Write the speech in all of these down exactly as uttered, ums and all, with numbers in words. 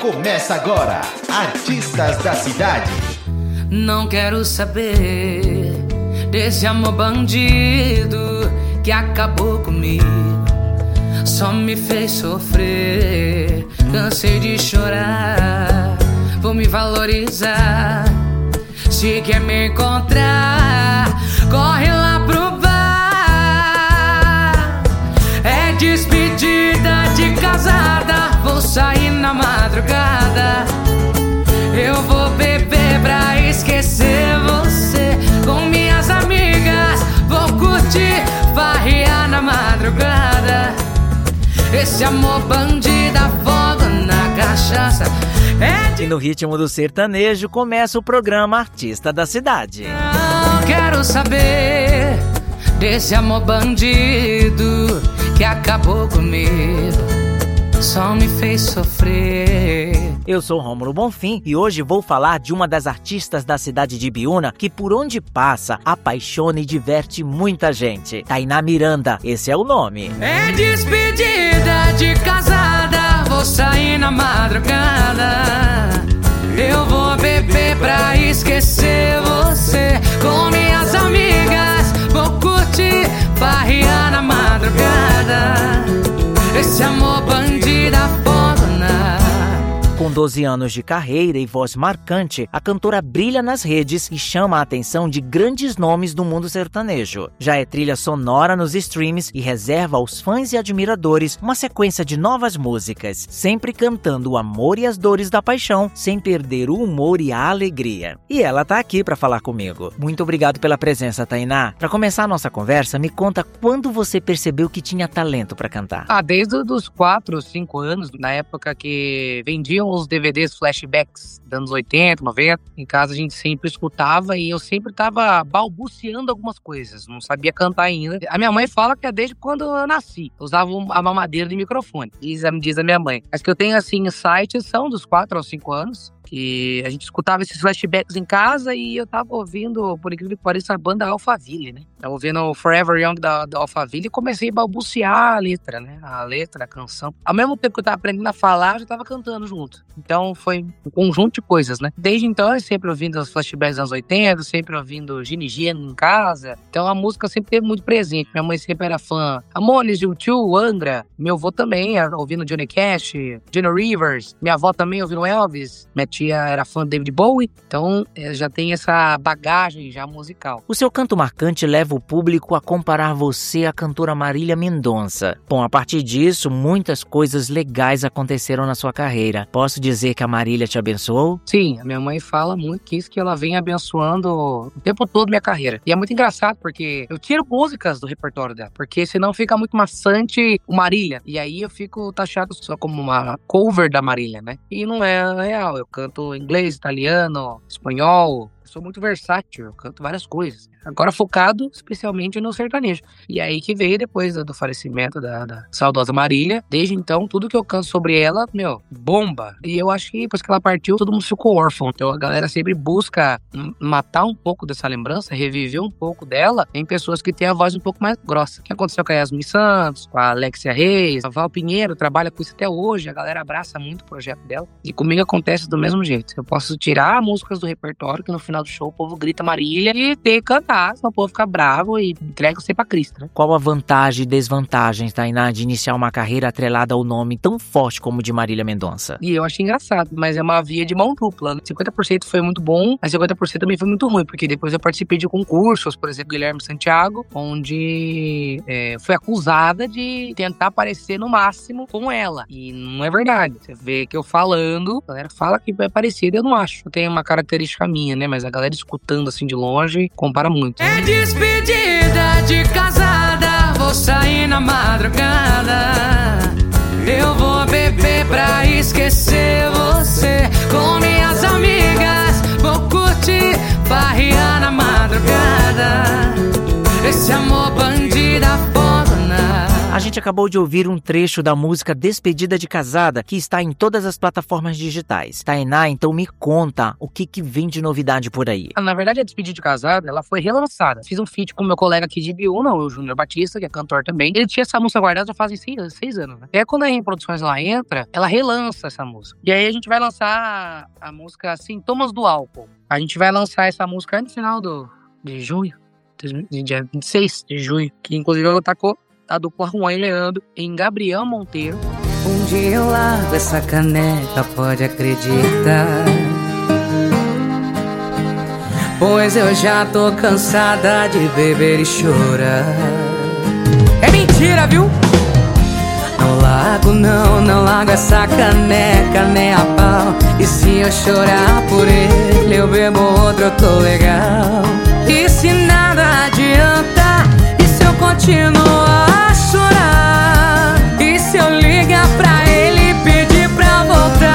Começa agora, Artistas da Cidade. Não quero saber desse amor bandido que acabou comigo, só me fez sofrer. Cansei de chorar, vou me valorizar. Se quer me encontrar, corre lá pro bar. É despedida de casada, vou sair na madrugada. Eu vou beber pra esquecer você. Com minhas amigas vou curtir, farrear na madrugada. Esse amor bandido afoga na cachaça. É de... E no ritmo do sertanejo começa o programa Artista da Cidade. Não quero saber desse amor bandido que acabou comigo, só me fez sofrer. Eu sou Rômulo Bonfim e hoje vou falar de uma das artistas da cidade de Ibiúna que por onde passa apaixona e diverte muita gente. Tainá Miranda, esse é o nome. É despedida de casada, vou sair na madrugada. Eu vou beber pra esquecer você. Com minhas amigas vou curtir, farrear na madrugada. Esse amor bandido afoga na... Com doze anos de carreira e voz marcante, a cantora brilha nas redes e chama a atenção de grandes nomes do mundo sertanejo. Já é trilha sonora nos streams e reserva aos fãs e admiradores uma sequência de novas músicas, sempre cantando o amor e as dores da paixão, sem perder o humor e a alegria. E ela tá aqui para falar comigo. Muito obrigado pela presença, Tainá. Para começar a nossa conversa, me conta quando você percebeu que tinha talento para cantar. Ah, desde os quatro, cinco anos, na época que vendiam os D V Ds flashbacks dos anos oitenta, noventa. Em casa a gente sempre escutava e eu sempre tava balbuciando algumas coisas, não sabia cantar ainda. A minha mãe fala que é desde quando eu nasci. Eu usava a mamadeira de microfone, diz, diz a minha mãe. As que eu tenho assim, insights são dos quatro aos cinco anos. Que a gente escutava esses flashbacks em casa e eu tava ouvindo, por incrível que pareça, a banda Alphaville, né? Tava ouvindo o Forever Young da, da Alphaville e comecei a balbuciar a letra, né? A letra, a canção. Ao mesmo tempo que eu tava aprendendo a falar, eu já tava cantando junto. Então foi um conjunto de coisas, né? Desde então eu sempre ouvindo os flashbacks dos anos oitenta, sempre ouvindo Gini Geno em casa. Então a música sempre teve muito presente. Minha mãe sempre era fã. Ramones, U dois, Angra. Meu avô também era ouvindo Johnny Cash, Gino Rivers. Minha avó também ouvindo Elvis. Minha tia era fã de David Bowie, então já tem essa bagagem já musical. O seu canto marcante leva o público a comparar você à cantora Marília Mendonça. Bom, a partir disso, muitas coisas legais aconteceram na sua carreira. Posso dizer que a Marília te abençoou? Sim, a minha mãe fala muito que isso que ela vem abençoando o tempo todo minha carreira. E é muito engraçado porque eu tiro músicas do repertório dela, porque senão fica muito maçante o Marília. E aí eu fico taxado só como uma cover da Marília, né? E não é real, eu canto inglês, italiano, espanhol. Eu sou muito versátil, eu canto várias coisas. Agora focado especialmente no sertanejo. E aí que veio depois do falecimento da, da saudosa Marília. Desde então, tudo que eu canto sobre ela, meu, bomba. E eu acho que depois que ela partiu, todo mundo ficou órfão. Então a galera sempre busca matar um pouco dessa lembrança, reviver um pouco dela em pessoas que têm a voz um pouco mais grossa. O que aconteceu com a Yasmin Santos, com a Alexia Reis, a Val Pinheiro, trabalha com isso até hoje. A galera abraça muito o projeto dela. E comigo acontece do mesmo jeito. Eu posso tirar músicas do repertório, que no final do show o povo grita Marília e ter que cantar. Senão o povo fica bravo e entrega você pra Cristo, né? Qual a vantagem e desvantagem, Tainá, de iniciar uma carreira atrelada ao nome tão forte como o de Marília Mendonça? E eu achei engraçado, mas é uma via de mão dupla, né? cinquenta por cento foi muito bom, mas cinquenta por cento também foi muito ruim, porque depois eu participei de concursos, por exemplo, Guilherme Santiago, onde é, fui acusada de tentar parecer no máximo com ela. E não é verdade. Você vê que eu falando, a galera fala que é parecido, eu não acho. Eu tenho uma característica minha, né? Mas a galera escutando assim de longe, compara muito. É despedida de casada, vou sair na madrugada. Eu vou beber pra esquecer você. Com minhas amigas vou curtir, farrear na madrugada. Esse amor bandido afoga na... A gente acabou de ouvir um trecho da música Despedida de Casada, que está em todas as plataformas digitais. Tainá, então me conta o que, que vem de novidade por aí. Na verdade, a Despedida de Casada, ela foi relançada. Fiz um feat com meu colega aqui de Biúna, o Júnior Batista, que é cantor também. Ele tinha essa música guardada já fazem seis, seis anos, né? E aí, quando a Reproduções ela entra, ela relança essa música. E aí, a gente vai lançar a música Sintomas do Álcool. A gente vai lançar essa música no final do, de junho, dia vinte e seis de junho, que inclusive ela tacou a dupla Juan e Leandro em Gabriel Monteiro. Um dia eu largo essa caneca, pode acreditar, pois eu já tô cansada de beber e chorar. É mentira, viu? Não largo não, não largo essa caneca nem a pau. E se eu chorar por ele, eu bebo outro, eu tô legal. E se nada adianta, e se eu continuar a chorar, e se eu ligar pra ele e pedir pra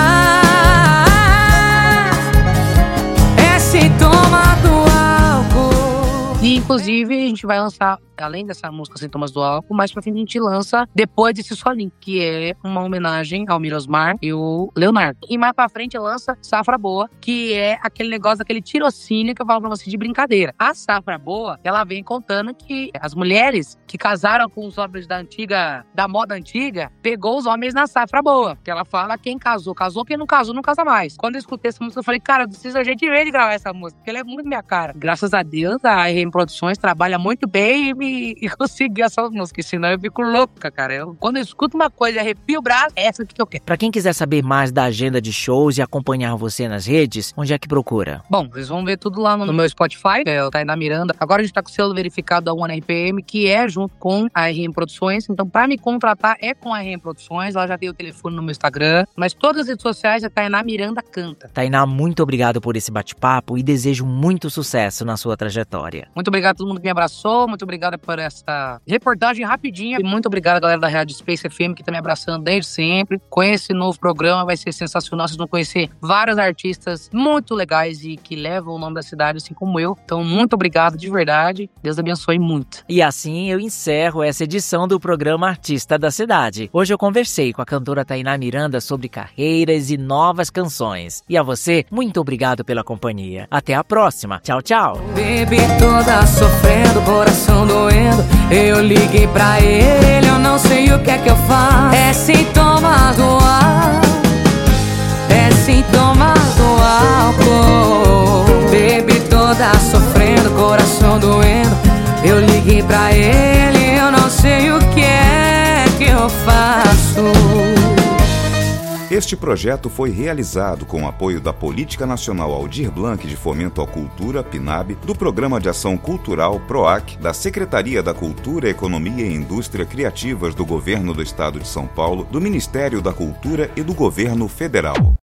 voltar, é sintoma do álcool. E inclusive a gente vai lançar, além dessa música Sintomas do Álcool, mais pra frente a gente lança Depois desse Solinho, que é uma homenagem ao Mirosmar e o Leonardo. E mais pra frente lança Safra Boa, que é aquele negócio, daquele tirocínio que eu falo pra você de brincadeira. A Safra Boa, ela vem contando que as mulheres que casaram com os homens da antiga, da moda antiga, pegou os homens na Safra Boa. Que ela fala quem casou, casou, quem não casou, não casa mais. Quando eu escutei essa música, eu falei, cara, eu preciso a gente ver de gravar essa música, porque ela é muito minha cara. Graças a Deus, a R M Produções trabalha muito bem e me e conseguir essas músicas, senão eu fico louca, cara. Eu, quando eu escuto uma coisa e arrepio o braço, é essa que eu quero. Pra quem quiser saber mais da agenda de shows e acompanhar você nas redes, onde é que procura? Bom, vocês vão ver tudo lá no, no meu Spotify, que é o Tainá Miranda. Agora a gente tá com o selo verificado da One R P M, que é junto com a R M Produções. Então, pra me contratar, é com a R M Produções. Ela já tem o telefone no meu Instagram. Mas todas as redes sociais é Tainá Miranda Canta. Tainá, muito obrigado por esse bate-papo e desejo muito sucesso na sua trajetória. Muito obrigado a todo mundo que me abraçou. Muito obrigado por essa reportagem rapidinha. E muito obrigado, galera da Rádio Space F M, que tá me abraçando desde sempre. Com esse novo programa, vai ser sensacional. Vocês vão conhecer vários artistas muito legais e que levam o nome da cidade, assim como eu. Então, muito obrigado, de verdade. Deus abençoe muito. E assim eu encerro essa edição do programa Artista da Cidade. Hoje eu conversei com a cantora Tainá Miranda sobre carreiras e novas canções. E a você, muito obrigado pela companhia. Até a próxima. Tchau, tchau. Bebi toda sofrendo, coração doendo. Eu liguei pra ele, eu não sei o que é que eu faço. É sintomas do ar, é sintomas do álcool. Bebi toda sofrendo, coração doendo. Eu liguei pra ele, eu não sei o que é que eu faço. Este projeto foi realizado com o apoio da Política Nacional Aldir Blanc de Fomento à Cultura, PNAB, do Programa de Ação Cultural, PROAC, da Secretaria da Cultura, Economia e Indústria Criativas do Governo do Estado de São Paulo, do Ministério da Cultura e do Governo Federal.